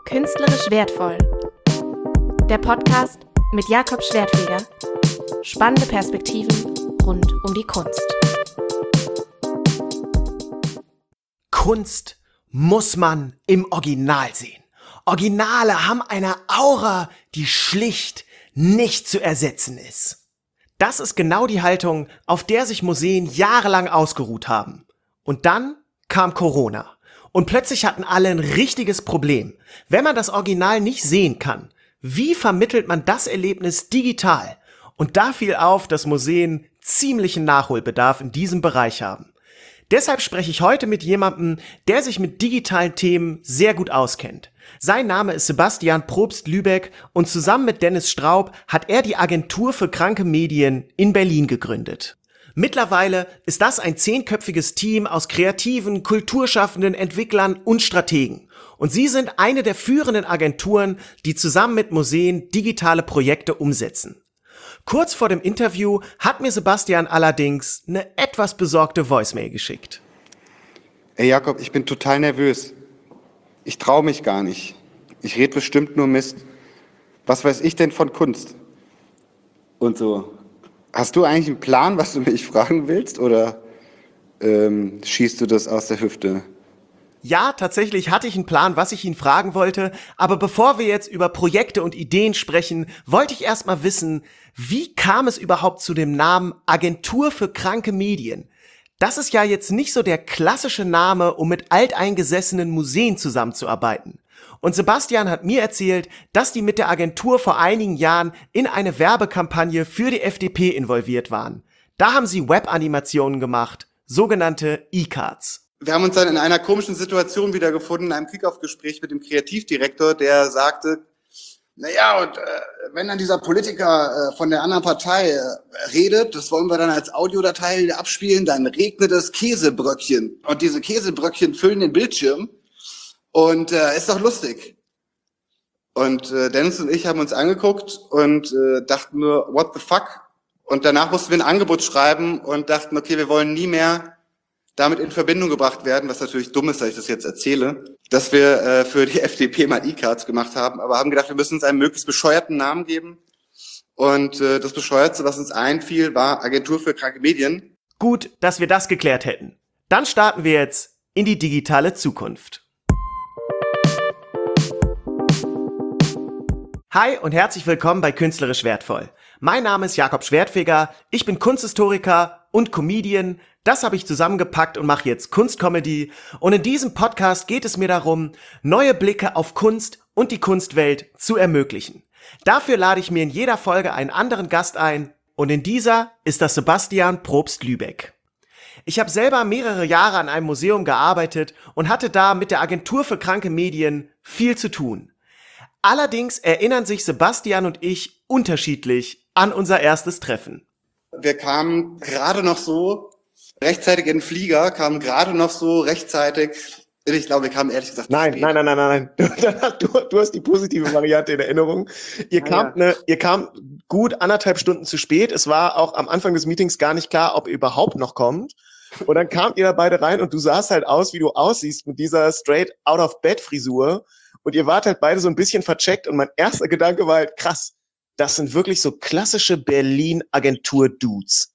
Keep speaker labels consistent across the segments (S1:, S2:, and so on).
S1: Künstlerisch wertvoll. Der Podcast mit Jakob Schwertfeger. Spannende Perspektiven rund um die Kunst.
S2: Kunst muss man im Original sehen. Originale haben eine Aura, die schlicht nicht zu ersetzen ist. Das ist genau die Haltung, auf der sich Museen jahrelang ausgeruht haben. Und dann kam Corona. Und plötzlich hatten alle ein richtiges Problem. Wenn man das Original nicht sehen kann, wie vermittelt man das Erlebnis digital? Und da fiel auf, dass Museen ziemlichen Nachholbedarf in diesem Bereich haben. Deshalb spreche ich heute mit jemandem, der sich mit digitalen Themen sehr gut auskennt. Sein Name ist Sebastian Probst-Lübeck und zusammen mit Dennis Straub hat er die Agentur für kranke Medien in Berlin gegründet. Mittlerweile ist das ein 10-köpfiges Team aus Kreativen, Kulturschaffenden, Entwicklern und Strategen. Und sie sind eine der führenden Agenturen, die zusammen mit Museen digitale Projekte umsetzen. Kurz vor dem Interview hat mir Sebastian allerdings eine etwas besorgte Voicemail geschickt.
S3: Ey Jakob, ich bin total nervös. Ich traue mich gar nicht. Ich rede bestimmt nur Mist. Was weiß ich denn von Kunst? Und so. Hast du eigentlich einen Plan, was du mich fragen willst, oder schießt du das aus der Hüfte?
S2: Ja, tatsächlich hatte ich einen Plan, was ich ihn fragen wollte, aber bevor wir jetzt über Projekte und Ideen sprechen, wollte ich erst mal wissen, wie kam es überhaupt zu dem Namen Agentur für kranke Medien? Das ist ja jetzt nicht so der klassische Name, um mit alteingesessenen Museen zusammenzuarbeiten. Und Sebastian hat mir erzählt, dass die mit der Agentur vor einigen Jahren in eine Werbekampagne für die FDP involviert waren. Da haben sie Webanimationen gemacht, sogenannte E-Cards.
S3: Wir haben uns dann in einer komischen Situation wiedergefunden, in einem Kick-Off-Gespräch mit dem Kreativdirektor, der sagte, naja, und wenn dann dieser Politiker von der anderen Partei redet, das wollen wir dann als Audiodatei abspielen, dann regnet es Käsebröckchen. Und diese Käsebröckchen füllen den Bildschirm. Und ist doch lustig. Und Dennis und ich haben uns angeguckt und dachten nur, what the fuck? Und danach mussten wir ein Angebot schreiben und dachten, okay, wir wollen nie mehr damit in Verbindung gebracht werden, was natürlich dumm ist, dass ich das jetzt erzähle, dass wir für die FDP mal E-Cards gemacht haben, aber haben gedacht, wir müssen uns einen möglichst bescheuerten Namen geben. Und das Bescheuertste, was uns einfiel, war Agentur für kranke Medien.
S2: Gut, dass wir das geklärt hätten. Dann starten wir jetzt in die digitale Zukunft. Hi und herzlich willkommen bei Künstlerisch wertvoll. Mein Name ist Jakob Schwertfeger, ich bin Kunsthistoriker und Comedian. Das habe ich zusammengepackt und mache jetzt Kunstcomedy. Und in diesem Podcast geht es mir darum, neue Blicke auf Kunst und die Kunstwelt zu ermöglichen. Dafür lade ich mir in jeder Folge einen anderen Gast ein und in dieser ist das Sebastian Probst-Lübeck. Ich habe selber mehrere Jahre an einem Museum gearbeitet und hatte da mit der Agentur für kranke Medien viel zu tun. Allerdings erinnern sich Sebastian und ich unterschiedlich an unser erstes Treffen.
S3: Wir kamen gerade noch so rechtzeitig in den Flieger, kamen gerade noch so rechtzeitig. Ich glaube, wir kamen ehrlich gesagt
S2: Nein. Du hast die positive Variante in Erinnerung. Ihr kamt gut 1,5 Stunden zu spät. Es war auch am Anfang des Meetings gar nicht klar, ob ihr überhaupt noch kommt. Und dann kamt ihr da beide rein und du sahst halt aus, wie du aussiehst mit dieser straight out of bed Frisur. Und ihr wart halt beide so ein bisschen vercheckt und mein erster Gedanke war halt, krass, das sind wirklich so klassische Berlin-Agentur-Dudes.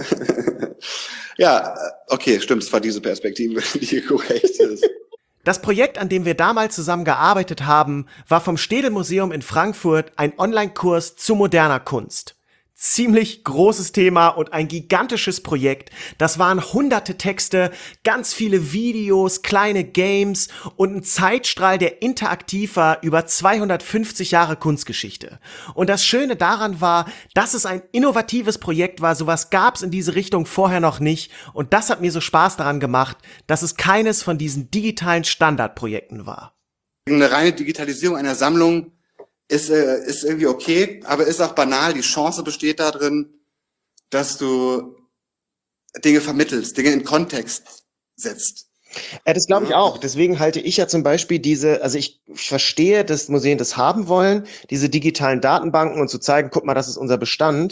S3: Ja, okay, stimmt, es war diese Perspektive, die korrekt ist.
S2: Das Projekt, an dem wir damals zusammen gearbeitet haben, war vom Städel-Museum in Frankfurt ein Online-Kurs zu moderner Kunst. Ziemlich großes Thema und ein gigantisches Projekt. Das waren hunderte Texte, ganz viele Videos, kleine Games und ein Zeitstrahl, der interaktiv war über 250 Jahre Kunstgeschichte. Und das Schöne daran war, dass es ein innovatives Projekt war. Sowas gab es in diese Richtung vorher noch nicht. Und das hat mir so Spaß daran gemacht, dass es keines von diesen digitalen Standardprojekten war.
S3: Eine reine Digitalisierung einer Sammlung ist irgendwie okay, aber ist auch banal. Die Chance besteht darin, dass du Dinge vermittelst, Dinge in Kontext setzt.
S4: Das glaube ich auch. Deswegen halte ich ja zum Beispiel also ich verstehe, dass Museen das haben wollen, diese digitalen Datenbanken und zu zeigen, guck mal, das ist unser Bestand.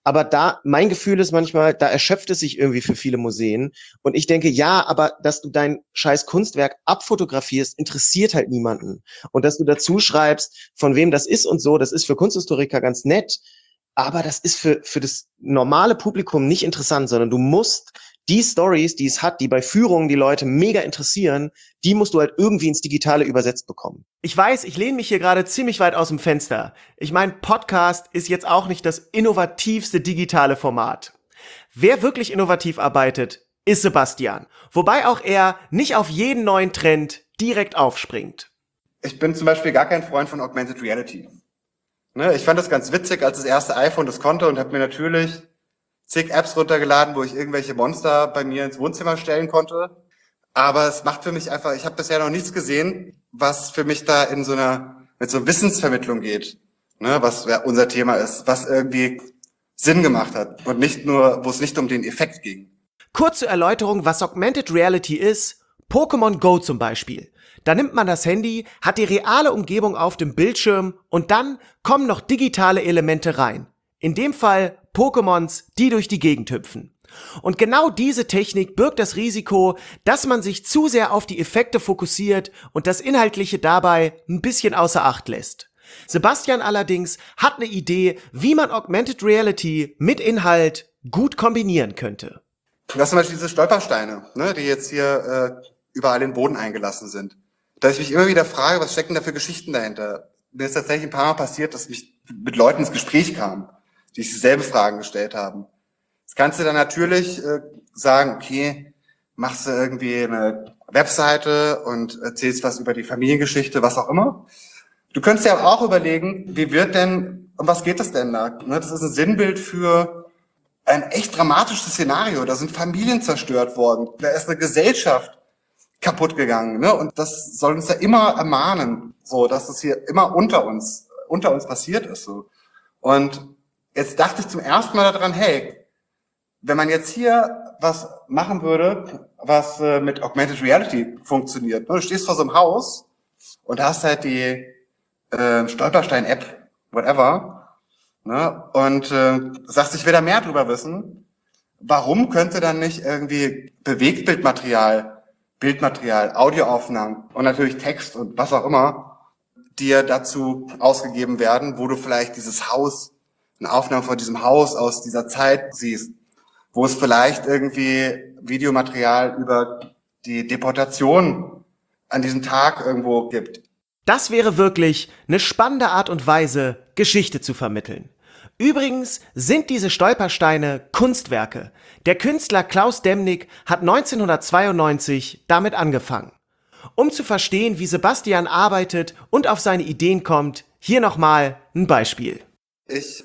S4: Aber mein Gefühl ist manchmal, da erschöpft es sich irgendwie für viele Museen. Und ich denke, ja, aber dass du dein scheiß Kunstwerk abfotografierst, interessiert halt niemanden. Und dass du dazu schreibst, von wem das ist und so, das ist für Kunsthistoriker ganz nett. Aber das ist für das normale Publikum nicht interessant, sondern du musst die Stories, die es hat, die bei Führungen die Leute mega interessieren, die musst du halt irgendwie ins Digitale übersetzt bekommen.
S2: Ich weiß, ich lehne mich hier gerade ziemlich weit aus dem Fenster. Ich meine, Podcast ist jetzt auch nicht das innovativste digitale Format. Wer wirklich innovativ arbeitet, ist Sebastian. Wobei auch er nicht auf jeden neuen Trend direkt aufspringt.
S3: Ich bin zum Beispiel gar kein Freund von Augmented Reality. Ne, ich fand das ganz witzig, als das erste iPhone das konnte und habe mir natürlich zig Apps runtergeladen, wo ich irgendwelche Monster bei mir ins Wohnzimmer stellen konnte. Aber es macht für mich einfach, ich habe bisher noch nichts gesehen, was für mich da mit so Wissensvermittlung geht, ne, was unser Thema ist, was irgendwie Sinn gemacht hat und nicht nur, wo es nicht um den Effekt ging.
S2: Kurze Erläuterung, was Augmented Reality ist. Pokémon Go zum Beispiel. Da nimmt man das Handy, hat die reale Umgebung auf dem Bildschirm und dann kommen noch digitale Elemente rein. In dem Fall Pokémons, die durch die Gegend hüpfen. Und genau diese Technik birgt das Risiko, dass man sich zu sehr auf die Effekte fokussiert und das Inhaltliche dabei ein bisschen außer Acht lässt. Sebastian allerdings hat eine Idee, wie man Augmented Reality mit Inhalt gut kombinieren könnte.
S3: Das sind zum Beispiel diese Stolpersteine, ne, die jetzt hier überall in den Boden eingelassen sind. Da ich mich immer wieder frage, was stecken da für Geschichten dahinter? Mir ist tatsächlich ein paar Mal passiert, dass ich mit Leuten ins Gespräch kam, die sich dieselbe Fragen gestellt haben. Das kannst du dann natürlich sagen, okay, machst du irgendwie eine Webseite und erzählst was über die Familiengeschichte, was auch immer. Du könntest ja auch überlegen, um was geht es denn da? Das ist ein Sinnbild für ein echt dramatisches Szenario. Da sind Familien zerstört worden. Da ist eine Gesellschaft kaputt gegangen, ne? Und das soll uns ja immer ermahnen, so, dass es hier immer unter uns passiert ist, so. Und jetzt dachte ich zum ersten Mal daran, hey, wenn man jetzt hier was machen würde, was mit Augmented Reality funktioniert, ne? Du stehst vor so einem Haus und hast halt die Stolperstein-App, whatever, ne? Und sagst, ich will da mehr drüber wissen. Warum könnte dann nicht irgendwie Bewegtbildmaterial, Audioaufnahmen und natürlich Text und was auch immer dir dazu ausgegeben werden, wo du vielleicht dieses Haus, eine Aufnahme von diesem Haus aus dieser Zeit siehst, wo es vielleicht irgendwie Videomaterial über die Deportation an diesem Tag irgendwo gibt.
S2: Das wäre wirklich eine spannende Art und Weise, Geschichte zu vermitteln. Übrigens sind diese Stolpersteine Kunstwerke. Der Künstler Klaus Demnig hat 1992 damit angefangen. Um zu verstehen, wie Sebastian arbeitet und auf seine Ideen kommt, hier nochmal ein Beispiel.
S3: Ich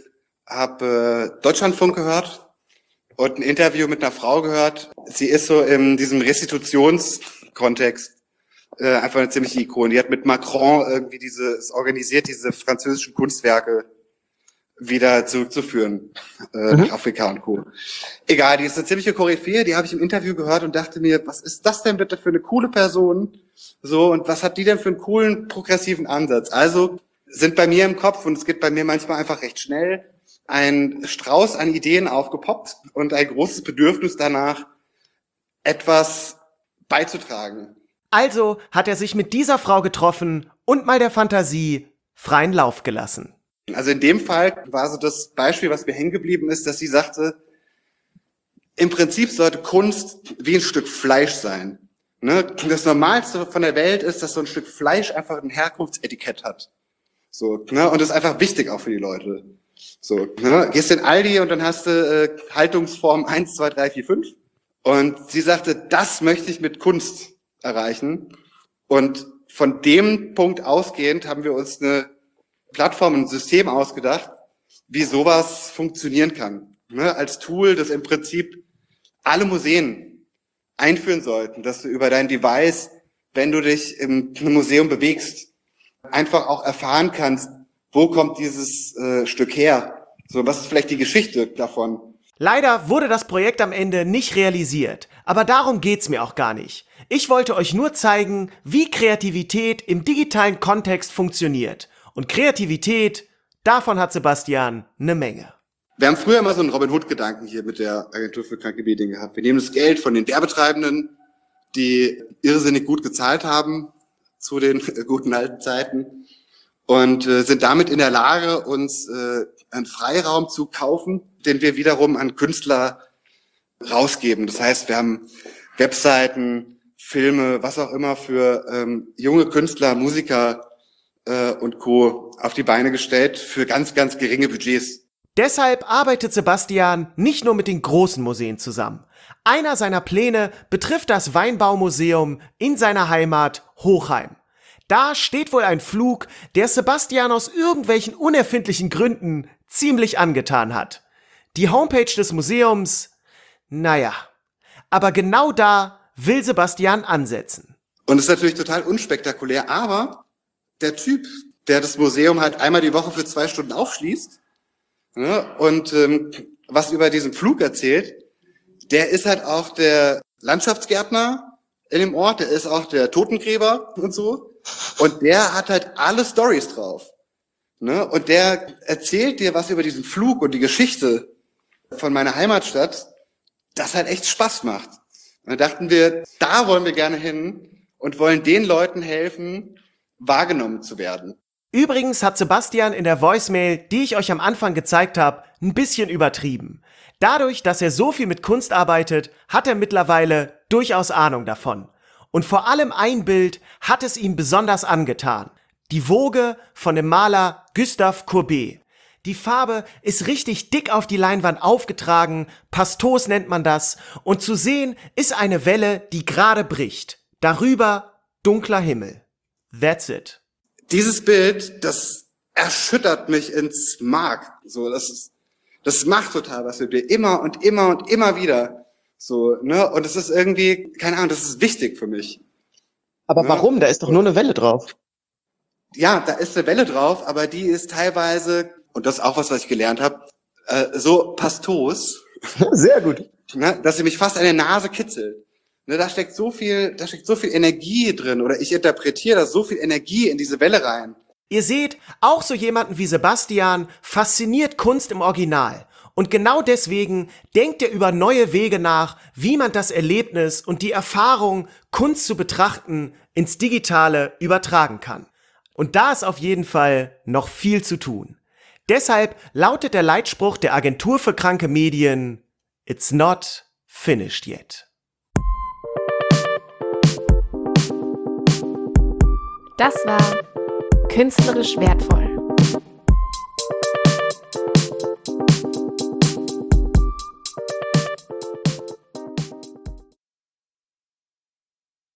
S3: habe Deutschlandfunk gehört und ein Interview mit einer Frau gehört. Sie ist so in diesem Restitutionskontext einfach eine ziemliche Ikone. Die hat mit Macron irgendwie organisiert, diese französischen Kunstwerke wieder zurückzuführen nach Afrika und Co. Egal, die ist eine ziemliche Koryphäe, die habe ich im Interview gehört und dachte mir, was ist das denn bitte für eine coole Person? So, und was hat die denn für einen coolen, progressiven Ansatz? Also sind bei mir im Kopf, und es geht bei mir manchmal einfach recht schnell, ein Strauß an Ideen aufgepoppt und ein großes Bedürfnis danach, etwas beizutragen.
S2: Also hat er sich mit dieser Frau getroffen und mal der Fantasie freien Lauf gelassen.
S3: Also in dem Fall war so das Beispiel, was mir hängen geblieben ist, dass sie sagte, im Prinzip sollte Kunst wie ein Stück Fleisch sein. Ne? Das Normalste von der Welt ist, dass so ein Stück Fleisch einfach ein Herkunftsetikett hat. So, ne? Und das ist einfach wichtig auch für die Leute. So, ne? Gehst in Aldi und dann hast du Haltungsform 1, 2, 3, 4, 5. Und sie sagte, das möchte ich mit Kunst erreichen. Und von dem Punkt ausgehend haben wir uns eine Plattform, ein System ausgedacht, wie sowas funktionieren kann. Ne? Als Tool, das im Prinzip alle Museen einführen sollten, dass du über dein Device, wenn du dich im Museum bewegst, einfach auch erfahren kannst, wo kommt dieses Stück her? So, was ist vielleicht die Geschichte davon?
S2: Leider wurde das Projekt am Ende nicht realisiert, aber darum geht's mir auch gar nicht. Ich wollte euch nur zeigen, wie Kreativität im digitalen Kontext funktioniert. Und Kreativität, davon hat Sebastian eine Menge.
S3: Wir haben früher mal so einen Robin Hood-Gedanken hier mit der Agentur für kranke Medien gehabt. Wir nehmen das Geld von den Werbetreibenden, die irrsinnig gut gezahlt haben zu den guten alten Zeiten und sind damit in der Lage, uns einen Freiraum zu kaufen, den wir wiederum an Künstler rausgeben. Das heißt, wir haben Webseiten, Filme, was auch immer für junge Künstler, Musiker und Co. auf die Beine gestellt für ganz, ganz geringe Budgets.
S2: Deshalb arbeitet Sebastian nicht nur mit den großen Museen zusammen. Einer seiner Pläne betrifft das Weinbaumuseum in seiner Heimat Hochheim. Da steht wohl ein Flug, der Sebastian aus irgendwelchen unerfindlichen Gründen ziemlich angetan hat. Die Homepage des Museums, naja, aber genau da will Sebastian ansetzen.
S3: Und es ist natürlich total unspektakulär, aber der Typ, der das Museum halt einmal die Woche für 2 Stunden aufschließt, ja, und was über diesen Flug erzählt, der ist halt auch der Landschaftsgärtner in dem Ort, der ist auch der Totengräber und so. Und der hat halt alle Storys drauf. Ne? Und der erzählt dir was über diesen Flug und die Geschichte von meiner Heimatstadt, das halt echt Spaß macht. Und da dachten wir, da wollen wir gerne hin und wollen den Leuten helfen, wahrgenommen zu werden.
S2: Übrigens hat Sebastian in der Voicemail, die ich euch am Anfang gezeigt habe, ein bisschen übertrieben. Dadurch, dass er so viel mit Kunst arbeitet, hat er mittlerweile durchaus Ahnung davon. Und vor allem ein Bild hat es ihm besonders angetan. Die Woge von dem Maler Gustave Courbet. Die Farbe ist richtig dick auf die Leinwand aufgetragen, Pastos nennt man das, und zu sehen ist eine Welle, die gerade bricht. Darüber dunkler Himmel. That's it.
S3: Dieses Bild, das erschüttert mich ins Mark. So, das macht total was mit mir. Immer und immer und immer wieder. So, ne? Und es ist irgendwie, keine Ahnung, das ist wichtig für mich.
S4: Aber warum? Da ist doch nur eine Welle drauf.
S3: Ja, da ist eine Welle drauf, aber die ist teilweise, und das ist auch was ich gelernt habe, so pastos,
S4: Sehr gut.
S3: ne, dass sie mich fast an der Nase kitzelt. Ne, da steckt so viel Energie drin, oder ich interpretiere da so viel Energie in diese Welle rein.
S2: Ihr seht, auch so jemanden wie Sebastian fasziniert Kunst im Original. Und genau deswegen denkt er über neue Wege nach, wie man das Erlebnis und die Erfahrung, Kunst zu betrachten, ins Digitale übertragen kann. Und da ist auf jeden Fall noch viel zu tun. Deshalb lautet der Leitspruch der Agentur für kranke Medien: It's not finished yet.
S1: Das war Künstlerisch wertvoll.